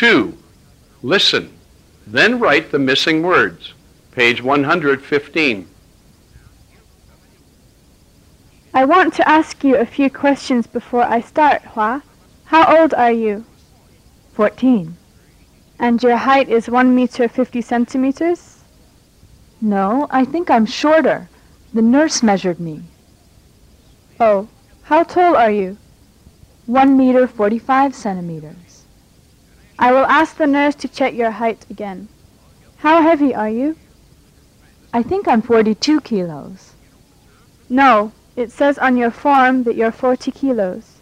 2. Listen. Then write the missing words. Page 115. I want to ask you a few questions before I start, Hua. How old are you? 14. And your height is 1 meter 50 centimeters? No, I think I'm shorter. The nurse measured me. Oh, how tall are you? 1 meter 45 centimeters. I will ask the nurse to check your height again. How heavy are you? I think I'm 42 kilos. No, it says on your form that you're 40 kilos.